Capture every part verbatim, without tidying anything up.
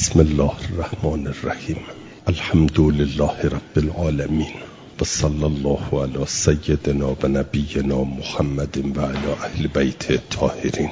بسم الله الرحمن الرحیم. الحمد لله رب العالمین و صلی الله علی سیدنا و نبینا محمد و علی اهل بیت الطاهرین.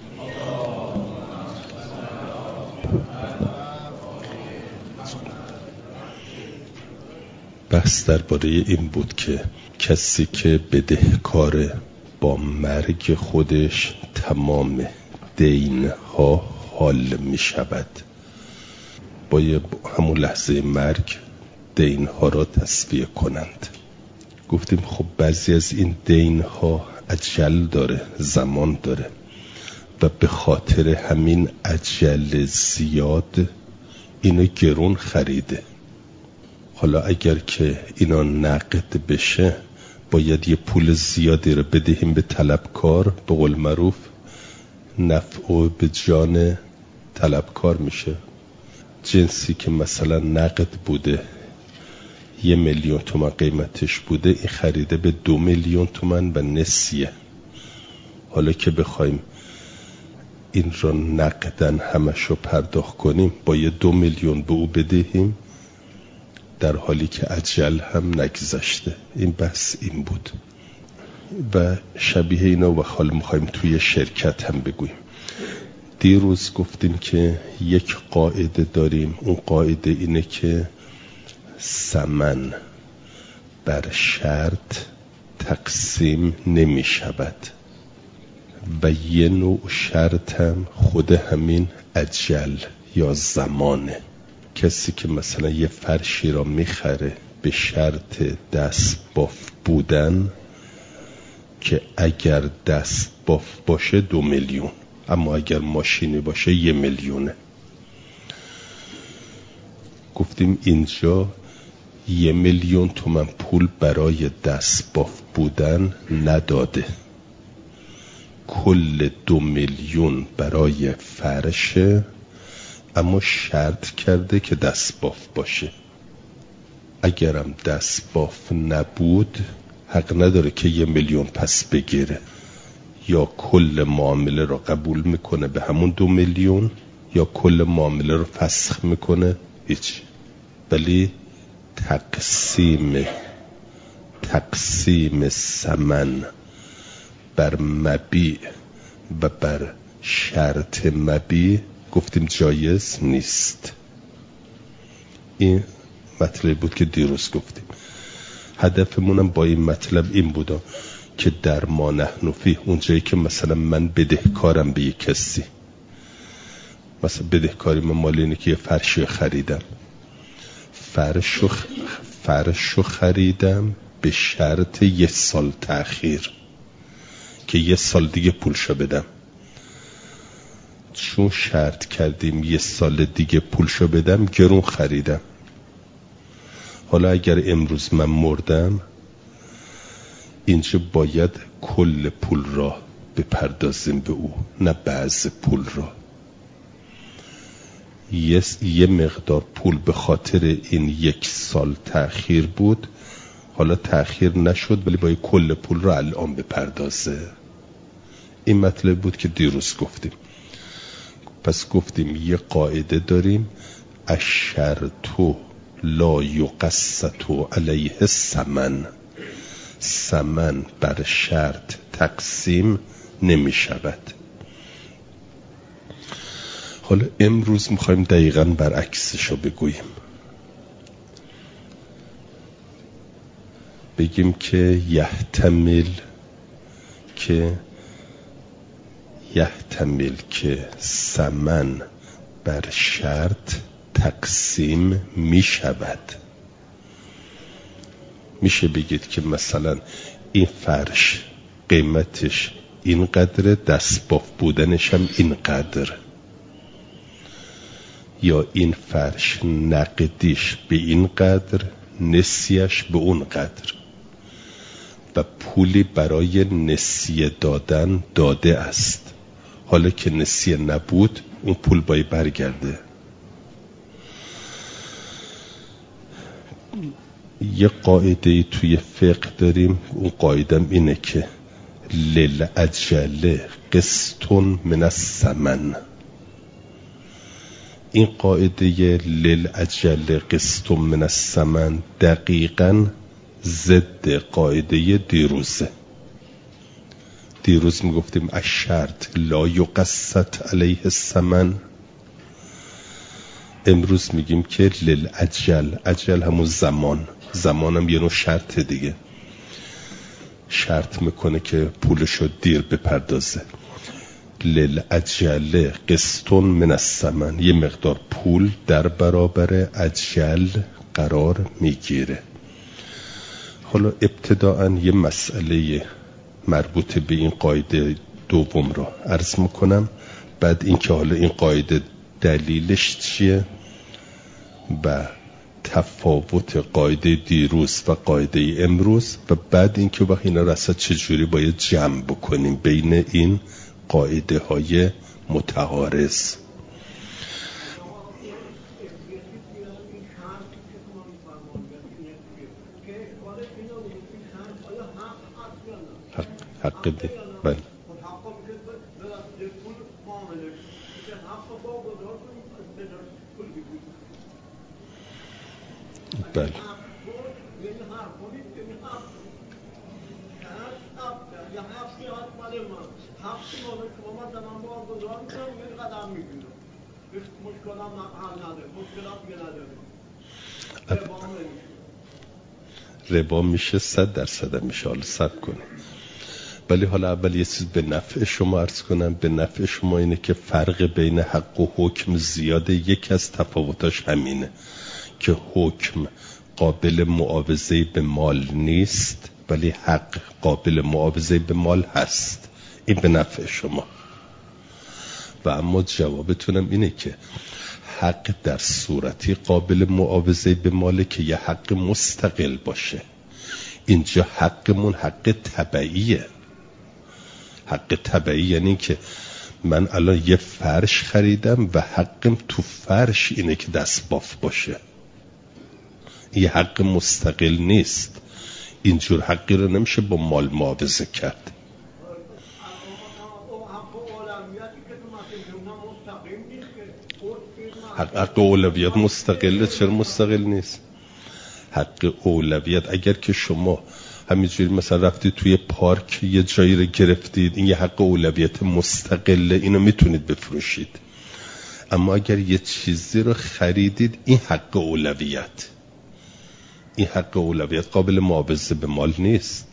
بحث درباره این بود که کسی که بدهکار با مرگ خودش تمام دینها حال می شود، باید همون لحظه مرگ دینها را تصفیه کنند. گفتیم خب بعضی از این دینها اجل داره، زمان داره و به خاطر همین اجل زیاد اینو گرون خریده. حالا اگر که اینا نقد بشه باید یه پول زیادی رو بدهیم به طلبکار، به قول معروف نفع به جان طلبکار میشه. جنسی که مثلا نقد بوده یه میلیون تومن قیمتش بوده، این خریده به دو میلیون تومن و نسیه. حالا که بخوایم این رو نقدن همشو پرداخت کنیم باید دو میلیون به او بدهیم در حالی که اجل هم نگذشته. این بحث این بود و شبیه اینا و حال میخوایم توی شرکت هم بگوییم. دیروز گفتیم که یک قاعده داریم، اون قاعده اینه که ثمن بر شرط تقسیم نمی شود و یه نوع شرط هم خود همین اجل یا زمانه. کسی که مثلا یه فرشی را میخره به شرط دست باف بودن که اگر دست باف باشه دو میلیون، اما اگر ماشینی باشه یه میلیونه. گفتیم اینجا یه میلیون تومن پول برای دست باف بودن نداده، کل دو میلیون برای فرشه، اما شرط کرده که دست باف باشه. اگرم دست باف نبود حق نداره که یه میلیون پس بگیره، یا کل معامله رو قبول میکنه به همون دو میلیون یا کل معامله رو فسخ میکنه هیچ. ولی تقسیم تقسیم ثمن بر مبیع و بر شرط مبیع گفتیم جایز نیست. این مطلب بود که دیروز گفتیم. هدفمونم با این مطلب این بود که در ما نحن فیه، اونجایی که مثلا من بدهکارم به یک کسی، مثلا بدهکاری من مال اینه که یه فرشی خریدم، فرشو فرشو خریدم به شرط یه سال تأخیر که یه سال دیگه پولشو بدم. چون شرط کردیم یه سال دیگه پولشو بدم گرون خریدم. حالا اگر امروز من مردم اینجا باید کل پول را بپردازیم به او، نه بعض پول را. یه, یه مقدار پول به خاطر این یک سال تأخیر بود، حالا تأخیر نشد ولی باید کل پول را الان بپردازه. این مطلب بود که دیروز گفتیم. پس گفتیم یه قاعده داریم، الشرط لا یقسط علیه الثمن، ثمن بر شرط تقسیم نمی شود. حالا امروز میخوایم دقیقاً برعکسشو بگوییم، بگیم که یحتمل که یحتمل که ثمن بر شرط تقسیم می شود. میشه بگید که مثلا این فرش قیمتش اینقدر، دست باف بودنش هم اینقدر، یا این فرش نقدیش به اینقدر، نسیش به اونقدر و پولی برای نسیه دادن داده است. حالا که نسیه نبود اون پول باید برگرده. یه قاعده توی فقه داریم، اون قاعدم اینه که للعجله قسط من الثمن، این قاعده للعجل قسط من الثمن دقیقاً ضد قاعده دیروزه. دیروز میگفتیم الشرط لا یقسط علیه الثمن، امروز میگیم که للعجل، عجل همون زمان، زمان هم یه نوع شرط دیگه، شرط میکنه که پولشو دیر بپردازه. للعجل قسط من الثمن، یه مقدار پول در برابر عجل قرار میگیره. حالا ابتداءً یه مسئله مربوط به این قاعده دوم رو عرض میکنم، بعد اینکه حالا این قاعده دلیلش چیه و تفاوت قاعده دیروز و قاعده امروز، و بعد اینکه با اینا رو اصلا چجوری باید جمع بکنیم بین این قاعده های متعارض. حق حق دی بله بله ربا میشه، صد درصد میشه، حالا صبر کنه. ولی حالا اول یه چیز به نفع شما عرض کنم. به نفع شما اینه که فرق بین حق و حکم زیاده. یکی از تفاوتاش همینه که حکم قابل معاوضه به مال نیست ولی حق قابل معاوضه به مال هست. این به نفع شما. و اما جوابتونم اینه که حق در صورتی قابل معاوضه به ماله که یه حق مستقل باشه. اینجا حقمون حق تبعیه. حق تبعی یعنی که من الان یه فرش خریدم و حقم تو فرش اینه که دست باف باشه. یه حق مستقل نیست. اینجور حقی رو نمیشه با مال معاوضه کرد. حق, حق اولویت مستقله. چرا مستقل نیست؟ حق اولویت اگر که شما همینجوری مثلا رفتید توی پارک یه جایی رو گرفتید، این یه حق اولویت مستقله، اینو میتونید بفروشید. اما اگر یه چیزی رو خریدید، این حق اولویت، این حق اولویت قابل معاوضه به مال نیست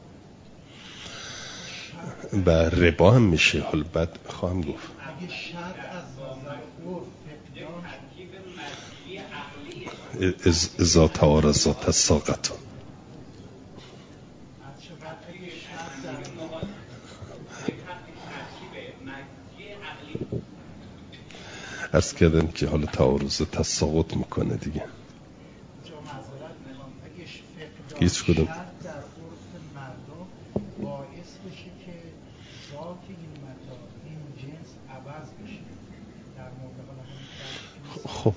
و ربا هم میشه. حالا بعد خواهم گفت ازا تعارضات الساقطان. عرض کردم که حالا تعارض تساقط میکنه دیگه. هیچ کدوم خب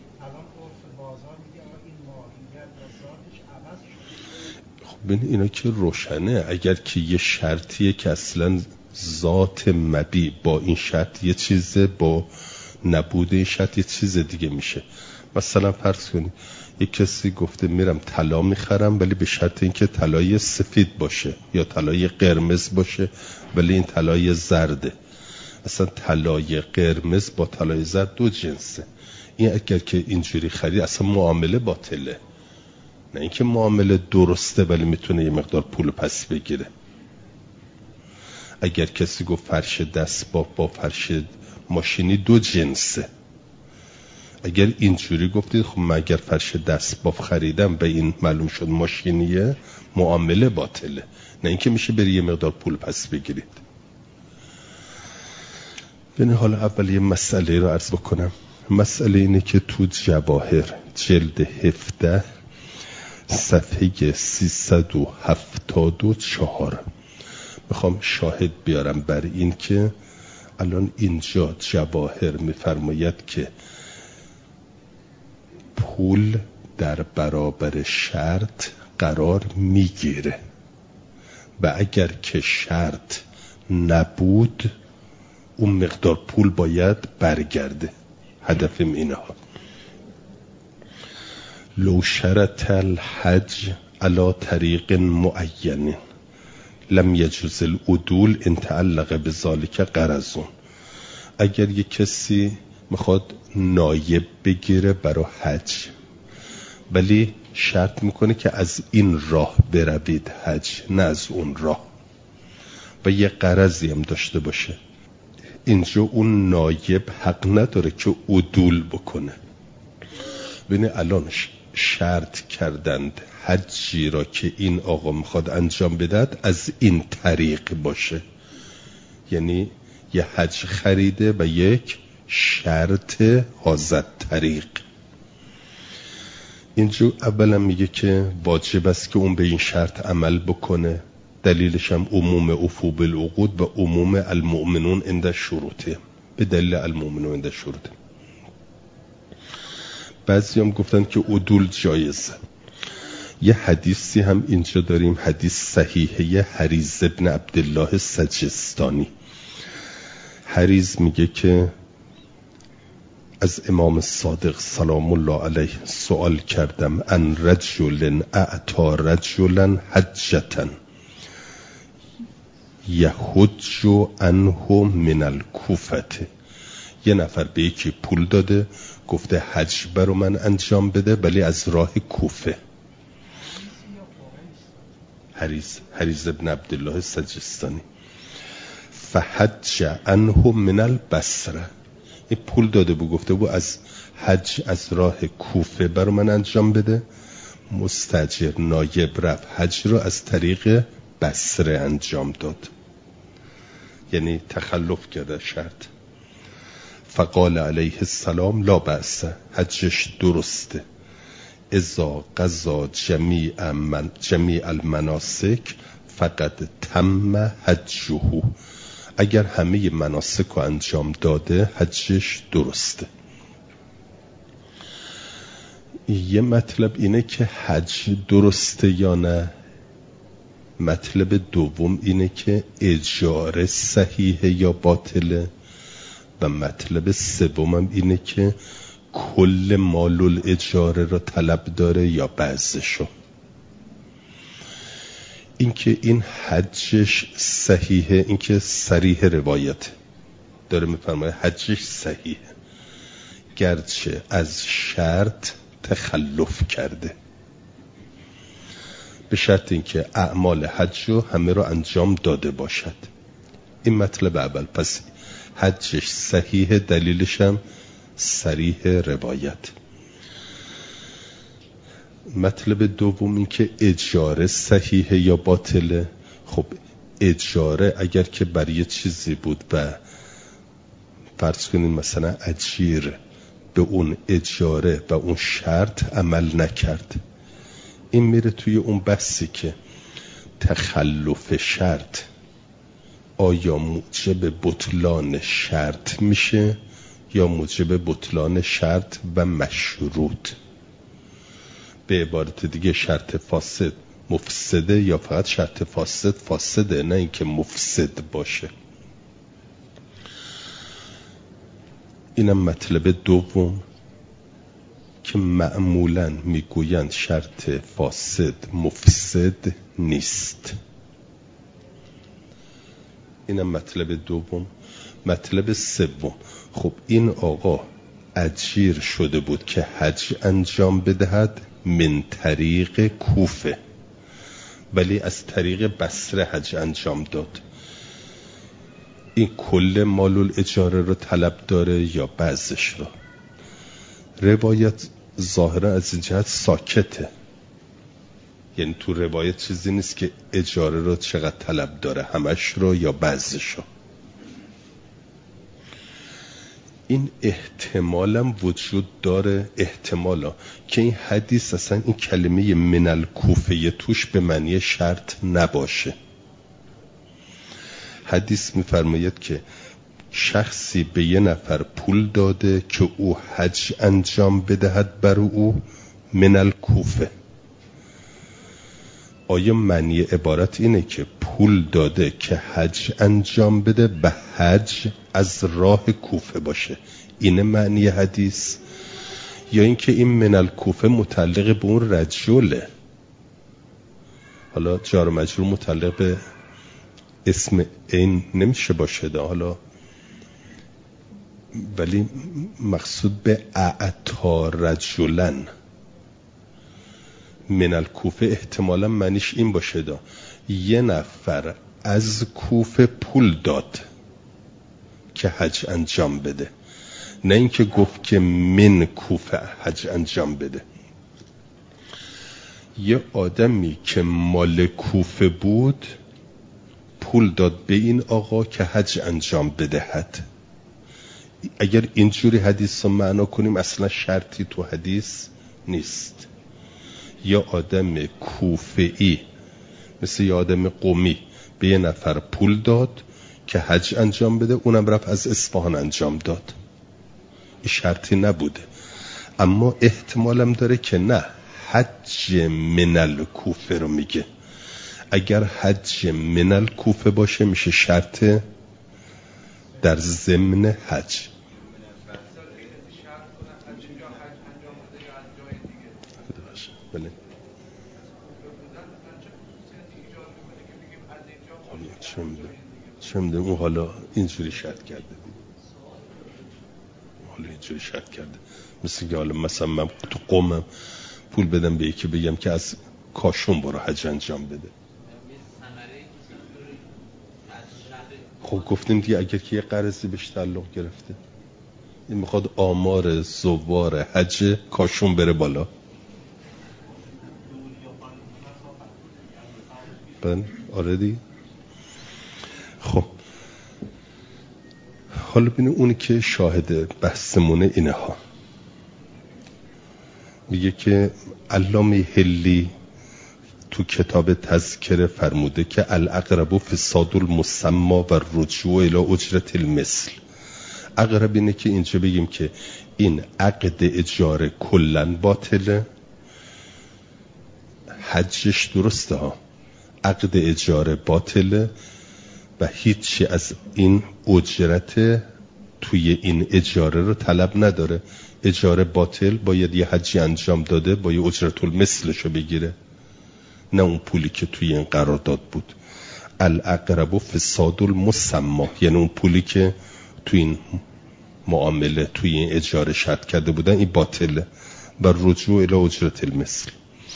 خب ببین اینا که روشنه. اگر که یه شرطیه که اصلا ذات مبی با این شرط یه چیزه، با نبود این شرط یه چیز دیگه میشه. مثلا فرض کنید یک کسی گفته میرم طلا میخرم ولی به شرط اینکه طلای سفید باشه یا طلای قرمز باشه ولی این طلای زرده. اصلا طلای قرمز با طلای زرد دو جنسه. این اگر که اینجوری خرید اصلا معامله باطله، نه اینکه معامله درسته ولی میتونه یه مقدار پول پس بگیره. اگر کسی گفت فرش دست با با فرش ماشینی دو جنسه، اگر اینجوری گفتید خب من اگر فرش دست باف خریدم و این معلوم شد ماشینیه، معامله باطله، نه اینکه میشه بری یه مقدار پول پس بگیرید. ببین حالا اول یه مسئله رو عرض بکنم. مسئله اینه که تو جواهر جلد هفده صفحه سیصد و هفتاد و چهار میخوام شاهد بیارم بر این که الان اینجا جواهر میفرماید که پول در برابر شرط قرار میگیره و اگر که شرط نبود اون مقدار پول باید برگرده. هدفم اینها. لو شرط الحج على طریق معین لم یجوز العدول ان تعلق بذلك غرض. اگر یک کسی میخواد نایب بگیره برای حج ولی شرط میکنه که از این راه بروید حج نه از اون راه و یه غرضی هم داشته باشه، اینجا اون نایب حق نداره که عدول بکنه. ببین الان شرط کردند حجی را که این آقا میخواد انجام بدهد از این طریق باشه، یعنی یه حج خریده و یک شرط حاضر طریق. اینجا اولا میگه که واجب است که اون به این شرط عمل بکنه، دلیلش هم عموم افو بالعقود و عموم المؤمنون عند شروطه، به دلیل المؤمنون عند شروطه. بعضی هم گفتن که عدول جایزه. یه حدیثی هم اینجا داریم، حدیث صحیحه حریز ابن عبدالله سجستانی. حریز میگه که از امام صادق سلام الله علیه سوال کردم ان رجل اعطا رجلا حجتا یحج عنه من الکوفه. یه نفر به یکی پول داده گفته حج برو من انجام بده ولی از راه کوفه. حریز حریز ابن عبدالله سجستانی. فحج عنه من البصره. این پول داده بود گفته بود از حج از راه کوفه برو من انجام بده. مستاجر نایب رفت حج رو از طریق بصره انجام داد، یعنی تخلف کرده شرط. فقال علیه السلام لا بأس، حجش درسته. اذا قضا جمیع من جمیع المناسک فقد تم حجه. اگر همه مناسک رو انجام داده حجش درسته. یه مطلب اینه که حج درسته یا نه. مطلب دوم اینه که اجاره صحیحه یا باطله. و مطلب سومم اینه که کل مال الاجاره را طلب داره یا بعضشو. اینکه این حجش صحیحه، اینکه صریح روایت داره میفرماید حجش صحیحه گرچه از شرط تخلف کرده، به شرط اینکه اعمال حج رو همه رو انجام داده باشد. این مطلب اول. پس حجش صحیحه، دلیلش هم صریح روایت. مطلب دوم این که اجاره صحیحه یا باطله. خب اجاره اگر که برای یه چیزی بود و فرض کنیم مثلا اجیر به اون اجاره و اون شرط عمل نکرد، این میره توی اون بحثی که تخلف شرط آیا موجب بطلان شرط میشه یا موجب بطلان شرط و مشروط. به عبارت دیگه شرط فاسد مفسده یا فقط شرط فاسد فاسده، نه اینکه مفسد باشه. اینم مطلب دوم که معمولاً میگویند شرط فاسد مفسد نیست. اینم مطلب دوم. مطلب سوم، خب این آقا اجیر شده بود که حج انجام بدهد من طریق کوفه ولی از طریق بصره حج انجام داد. این کل مال الاجاره رو طلب داره یا بعضش رو؟ روایت ظاهرا از این جهت ساکته، یعنی تو روایت چیزی نیست که اجاره رو چقدر طلب داره، همش رو یا بعضش رو. این احتمالم وجود داره، احتمالا که این حدیث اصلا این کلمه من الکوفه توش به معنی شرط نباشه. حدیث میفرماید که شخصی به یه نفر پول داده که او حج انجام بدهد بر او من الکوفه. آیا معنی عبارت اینه که پول داده که حج انجام بده و حج از راه کوفه باشه، اینه معنی حدیث؟ یا اینکه این من الکوفه متعلق به اون رجله؟ حالا جار مجرور متعلق به اسم این نمیشه باشه ده، حالا ولی مقصود به اعطا رجلن من الکوفه احتمالا معنیش این باشه ده یه نفر از کوفه پول داد که حج انجام بده، نه اینکه گفت که من کوفه حج انجام بده. یه آدمی که مال کوفه بود پول داد به این آقا که حج انجام بدهد. اگر اینجوری حدیث رو معنا کنیم اصلا شرطی تو حدیث نیست. یا آدم کوفه‌ای مثل یه آدم قومی به یه نفر پول داد که حج انجام بده، اونم رفت از اصفهان انجام داد، این شرطی نبوده. اما احتمالم داره که نه، حج من الکوفه رو میگه. اگر حج من الکوفه باشه میشه شرط در ضمن حج. بله. چه میده اون حالا اینجوری شرط کرده، حالا اینجوری شرط کرده مثل که حالا مثلا من تو قومم پول بدم به یکی بگم که از کاشون برو حج انجام بده. خب گفتیم دیگه اگر که یه قرضی بهش تعلق گرفته، این میخواد آمار زوار حج کاشون بره بالا. بله آره دیگه. خب حالا ببینیم اونی که شاهد بحثمونه اینه ها، میگه که علامه حلی تو کتاب تذکره فرموده که الاقرب فساد المسمى و رجوع الی اجرت المثل. اقرب اینه که اینجا بگیم که این عقد اجاره کلن باطله، حجش درسته ها، عقد اجاره باطله و هیچی از این اجرت توی این اجاره رو طلب نداره. اجاره باطل باید یه حجی انجام داده با یه اجرت المثلشو بگیره، نه اون پولی که توی این قرارداد بود. الاقرب فساد المسمى یعنی اون پولی که توی این معامله توی این اجاره شرط کرده بودن این باطله. و رجوع الی اجرت المثل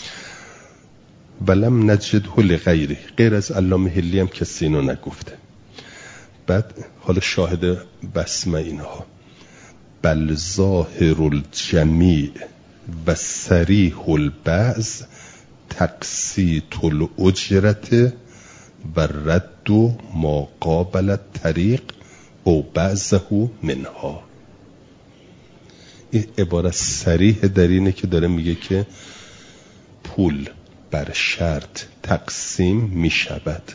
ولم نجده لغیره، غیر از علامه حلی هم کسی اینو نگفته. بعد حالا شاهد بسمه اینها، بل ظاهر الجمیع و صریح البعض تقسیط الاجرت و رد ما قابل الطریق او بعضه منها. این عبارت صریح در اینه که داره میگه که پول بر شرط تقسیم می شود.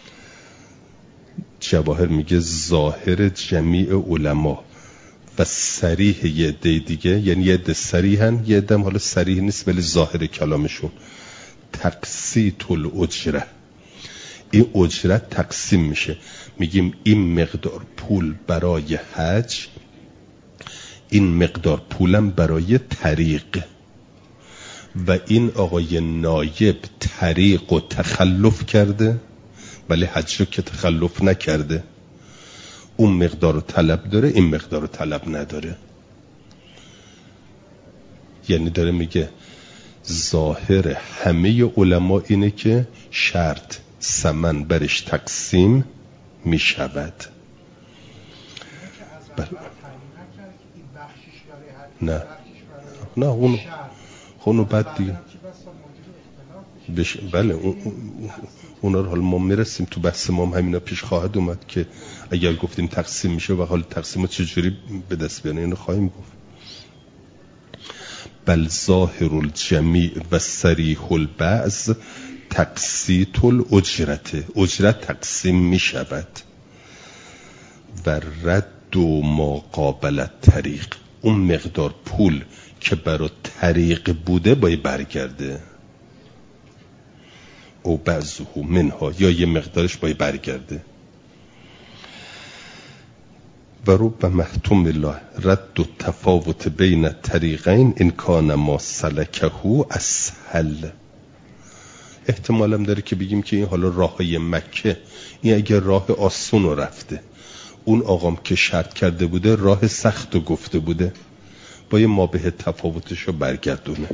جواهر میگه ظاهر جمیع علما و صریح یه دی دیگه، یعنی یه ده صریحن یه دم حالا صریح نیست ولی ظاهر کلامشون تقسیط الاجره، این اجرت تقسیم میشه. میگیم این مقدار پول برای حج، این مقدار پولم برای طریق، و این آقای نایب طریق و تخلف کرده ولی حج رو که تخلف نکرده، اون مقدار رو طلب داره این مقدار رو طلب نداره. یعنی داره میگه ظاهر همه علما اینه که شرط ثمن برش تقسیم میشود. بله. نه نه اون اونو بعد دیگه بش... بله اون... اونا رو حالا ما میرسیم تو بحث ما هم همینا پیش خواهد اومد که اگر گفتیم تقسیم میشه و حال تقسیم رو چجوری به دست بیانه اینو خواهیم گفت. بل ظاهر الجمیع و صریح البعض تقسیط الاجرت، اجرت تقسیم میشود و رد و ما قابل الطریق، اون مقدار پول که برای طریق بوده باید برگرده، او بعضه منها، یا یه مقدارش باید برگرده. و رب محتمل رد و تفاوت بین الطریقین ان کان ما سلکه اسهل. احتمالم داره که بگیم که این حالا راههای مکه، این اگه راه آسون رو رفته، اون آقام که شرط کرده بوده راه سخت رو گفته بوده، با یه ما به تفاوتش رو برگردونه.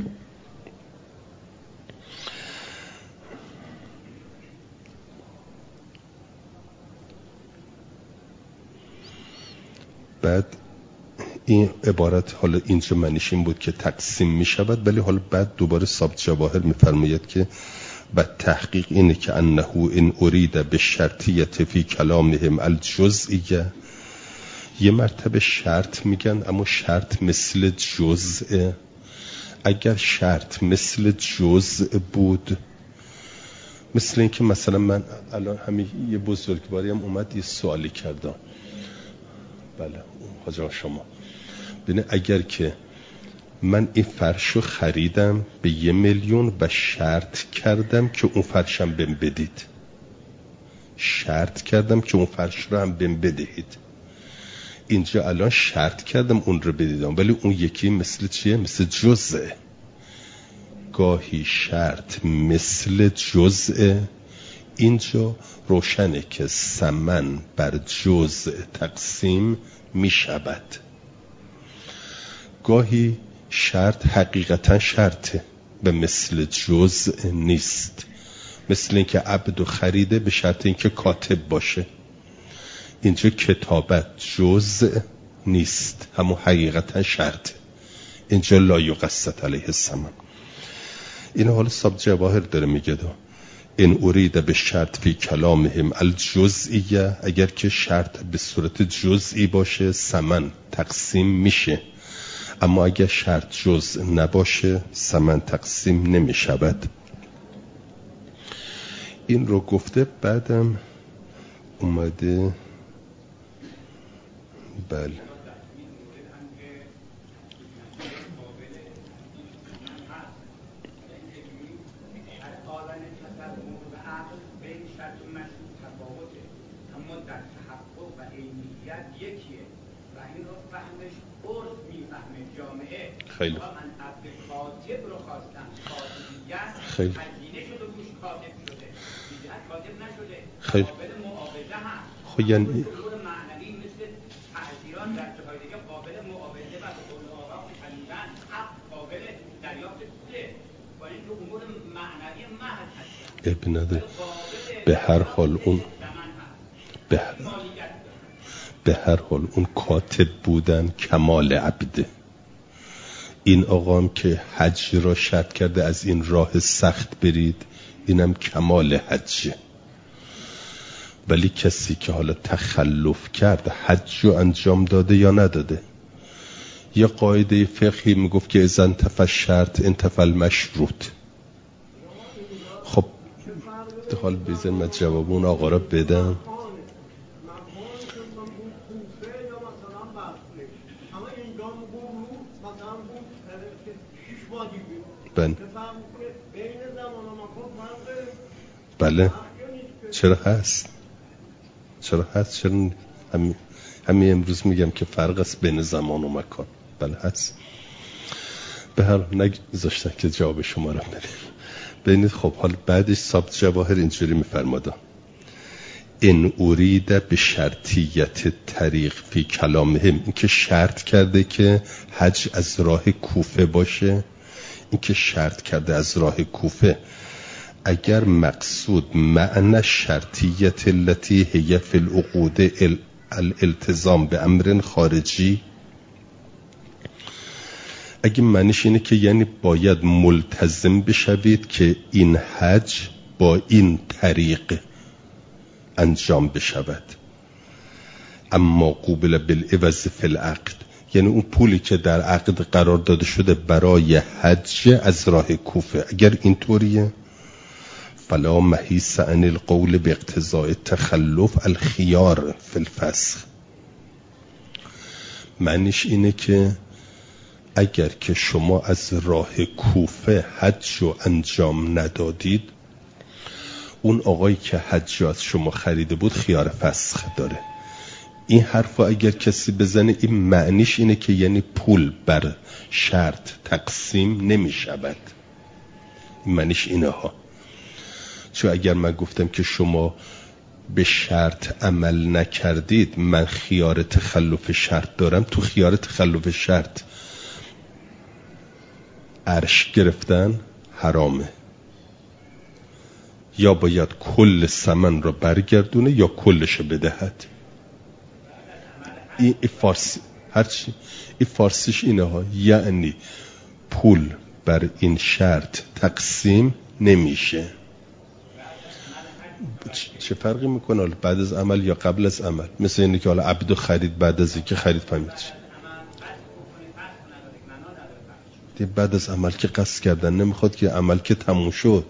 بعد این عبارت حالا اینجا معنیش این بود که تقسیم می شود، ولی حالا بعد دوباره صاحب جواهر می فرماید که بعد تحقیق اینه که انه این ارید به شرطیت فی کلامهم الجزئیه. یه مرتبه شرط میگن اما شرط مثل جزء. اگر شرط مثل جزء بود، مثل این که مثلا من الان همین یه بزرگواری هم اومد یه سوالی کردم، بله حاجا شما ببین، اگر که من این فرشو خریدم به یه میلیون و شرط کردم که اون فرشم بهم بدید، شرط کردم که اون فرش رو هم بهم بدهید، اینجا الان شرط کردم اون رو بدیدم، ولی اون یکی مثل چیه؟ مثل جزء. گاهی شرط مثل جزء، اینجا روشنه که ثمن بر جزء تقسیم می شود. گاهی شرط حقیقتا شرطه و مثل جزء نیست، مثل اینکه عبد و خریده به شرط اینکه کاتب باشه. اینجا کتابت جزء نیست، همون حقیقتا شرطه. اینجا لا یقسط علیه الثمن. این حال صاحب جواهر داره میگه دا این اریده به شرط فی کلامهم الجزئیه، اگر که شرط به صورت جزئی باشه ثمن تقسیم میشه، اما اگر شرط جزء نباشه ثمن تقسیم نمیشود. این رو گفته بعدم اومده بله خیلی خیلی خیلی خب یعنی اب نداره. به هر حال اون به هر, به هر حال اون کاتب بودن کمال عبده. این آقام که حج را شرط کرده از این راه سخت برید، اینم کمال حجه. ولی کسی که حالا تخلف کرد حج رو انجام داده یا نداده، یه قاعده فقهی میگفت که اذا انتفى الشرط انتفى المشروط. خب حال بیزن من جواب اون آقا را بدم. بله بله چرا هست چرا هست چرا همین همین امروز میگم که فرق است بین زمان و مکان. بله هست. به هر نگذاشتن که جواب شما را بدیم. ببینید خب حال بعدش صاحب جواهر اینجوری میفرماده ان اریده به شرطیت طریق فی کلامهم، این که شرط کرده که حج از راه کوفه باشه، این که شرط کرده از راه کوفه. اگر مقصود معنی شرطیت التي هي فی العقود الالتزام به امر خارجی، اگه معنیش اینه که یعنی باید ملتزم بشوید که این حج با این طریق انجام بشود، اما قوبل بالعوض فی العقد، یعنی اون پولی که در عقد قرار داده شده برای حج از راه کوفه، اگر اینطوریه فلا محیص عن القول باقتضاء التخلف الخيار فی الفسخ. معنیش اینه که اگر که شما از راه کوفه حج رو انجام ندادید، اون آقایی که حج از شما خریده بود خیار فسخ داره. این حرفا اگر کسی بزنه این معنیش اینه که یعنی پول بر شرط تقسیم نمی شود. این معنیش اینه ها. چون اگر من گفتم که شما به شرط عمل نکردید، من خیار تخلف شرط دارم، تو خیار تخلف شرط عرش گرفتن حرامه، یا باید کل ثمن را برگردونه یا کلش بدهد. این فارسی هرچی این فارسیش اینه ها، یعنی پول بر این شرط تقسیم نمیشه. چه فرقی میکنه حالا بعد از عمل یا قبل از عمل؟ مثل اینه که حالا عبدو خرید بعد از اینکه خرید فهمید چی؟ بعد از عمل که قصد کردن نمیخواد که عمل که تموم شد،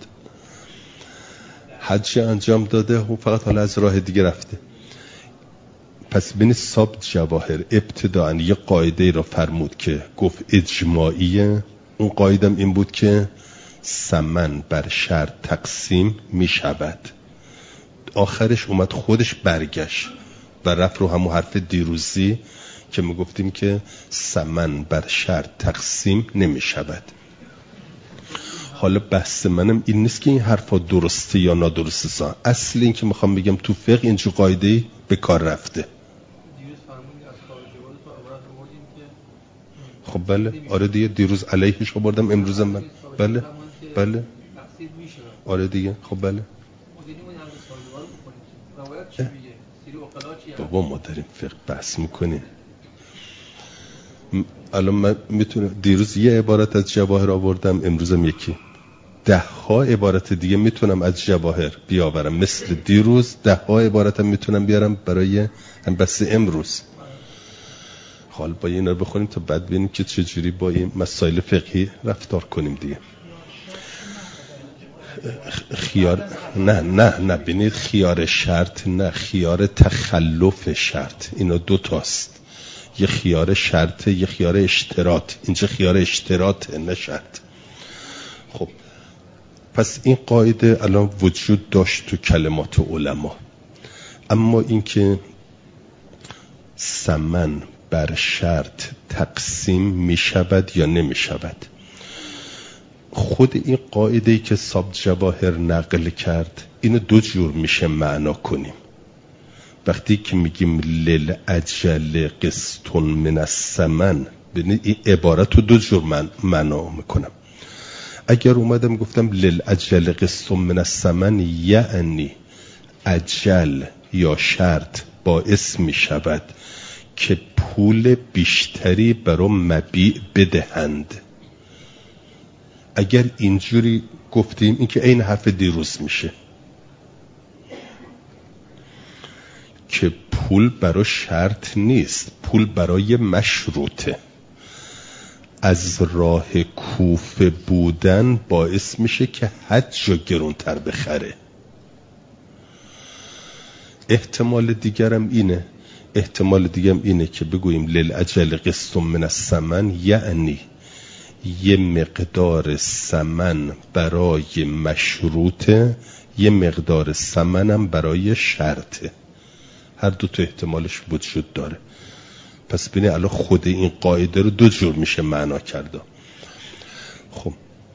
حج انجام داده و فقط حالا از راه دیگه رفته. پس بین صاب جواهر ابتداعا یه قاعده را فرمود که گفت اجماعیه. اون قاعدم این بود که ثمن بر شرط تقسیم می شود. آخرش اومد خودش برگشت و رفت رو همون حرف دیروزی که می گفتیم که ثمن بر شرط تقسیم نمی شود. حالا بحث منم این نیست که این حرفا درسته یا نادرسته، اصل این که میخوام بگم تو فقه اینجور قاعده‌ای به کار رفته. خب بله آره دیگه، دیروز علیهش آوردم امروز من بله بله آره دیگه. خب بله بابا ما داریم فقه بحث میکنیم. الان من میتونم دیروز یه عبارت از جواهر آوردم، امروزم یکی، ده ها عبارت دیگه میتونم از جواهر بیاورم، مثل دیروز ده ها عبارتم میتونم بیارم برای هم بس امروز. حال با اینا رو بخونیم تا بعد ببینیم که چجوری با این مسائل فقهی رفتار کنیم دیگه. خیار نه نه نه ببینید، خیار شرط نه، خیار تخلف شرط، اینا دو تاست. یه خیار شرط یه خیار اشتراط. اینجا خیار اشتراط نه شرط. خب پس این قاعده الان وجود داشت تو کلمات علما، اما اینکه ثمن بر شرط تقسیم می شود یا نمی شود، خود این قاعده‌ای که صاب جواهر نقل کرد اینو دو جور میشه معنا کنیم. وقتی که میگیم للعجل قسط من الثمن، ببینید این عبارت رو دو جور من معنا میکنم. اگر اومدم گفتم للعجل قسط من الثمن، یعنی عجل یا شرط باعث میشود که پول بیشتری برای مبیع بدهند. اگر اینجوری گفتیم این که این حرف دیروز میشه که پول برای شرط نیست، پول برای مشروطه. از راه کوفه بودن باعث میشه که حج رو گرونتر بخره. احتمال دیگرم اینه احتمال دیگرم اینه که بگوییم للعجل قسط من الثمن، یعنی یه مقدار ثمن برای مشروطه، یه مقدار ثمنم برای شرطه. هر دو تا احتمالش وجود داره. پس ببینید الان خود این قاعده رو دو جور میشه معنا کرده. خب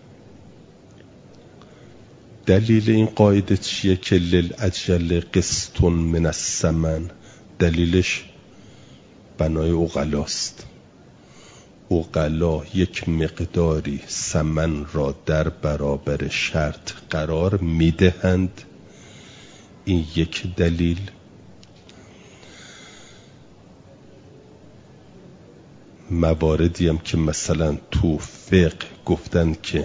دلیل این قاعده چیه که للعجل قسط من الثمن؟ دلیلش بنای عقلاست. عقلا یک مقداری ثمن را در برابر شرط قرار میدهند. این یک دلیل. مواردی هم که مثلا تو فقه گفتن که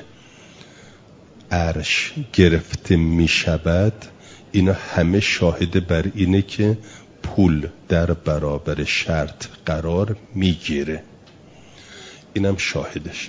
عرش گرفته می شود، اینا همه شاهد بر اینه که پول در برابر شرط قرار می گیره. اینم شاهدش.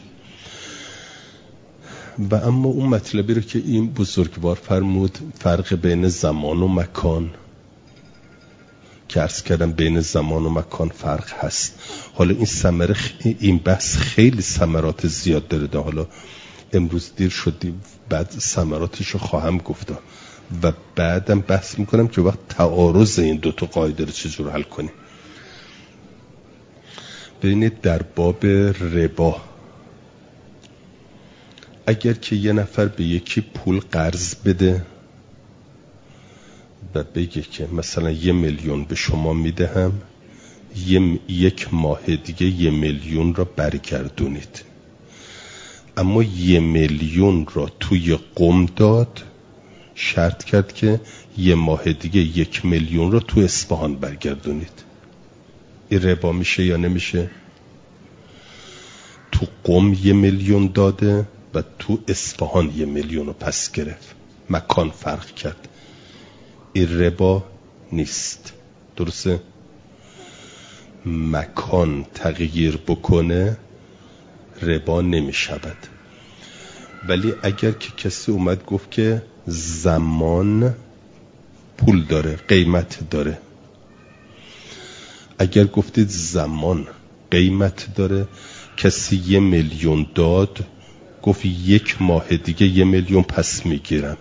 و اما اون مطلبی رو که این بزرگوار فرمود، فرق بین زمان و مکان، که عرض کردم بین زمان و مکان فرق هست. حالا این ثمره این بحث خیلی ثمرات زیاد داره ده. حالا امروز دیر شدیم، بعد ثمراتش رو خواهم گفت. و بعدم بحث میکنم که وقت تعارض این دو تا قاعده رو چجور حل کنیم. ببینید در باب ربا اگر که یه نفر به یکی پول قرض بده و بگه که مثلا یه میلیون به شما میدهم، یه یک ماه دیگه یه میلیون را برگردونید، اما یه میلیون را توی قم داد، شرط کرد که یه ماه دیگه یک میلیون را تو اصفهان برگردونید. این ربا میشه یا نمیشه؟ تو قم یه میلیون داده و تو اصفهان یه میلیون رو پس گرفت، مکان فرق کرد. این ربا نیست، درسته؟ مکان تغییر بکنه ربا نمی شود. ولی اگر که کسی اومد گفت که زمان پول داره، قیمت داره، اگر گفتید زمان قیمت داره، کسی یه میلیون داد، گفت یک ماه دیگه یه میلیون پس میگیرم،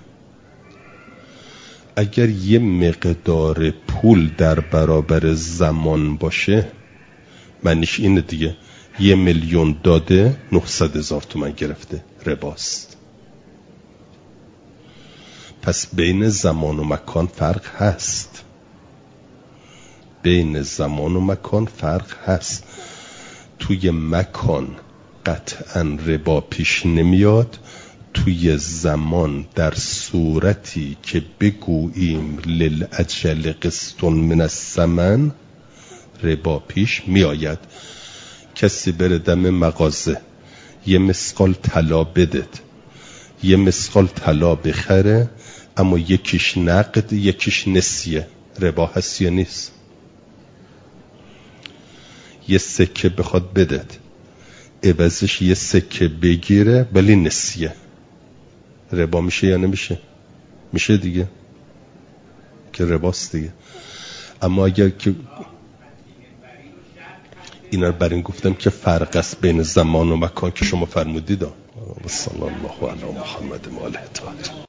اگر یه مقدار پول در برابر زمان باشه معنیش اینه دیگه، یه میلیون داده نهصد هزار تومان گرفته، رباست. پس بین زمان و مکان فرق هست، بین زمان و مکان فرق هست. توی مکان قطعا ربا پیش نمیاد، توی زمان در صورتی که بگوییم للأجل قسط من الثمن ربا پیش می آید. کسی بره دم مغازه یه مسقال طلا بدد، یه مسقال طلا بخره، اما یکیش نقد یکیش نسیه، ربا هست یا نیست؟ یه سکه بخواد بدد، عوضش یه سکه بگیره ولی نسیه، ربا میشه یا نمیشه؟ میشه دیگه، که رباست دیگه. اما اگر که اینا رو بر این گفتم که فرق است بین زمان و مکان که شما فرمودید. و صلی الله علی محمد و آله الطاهرین.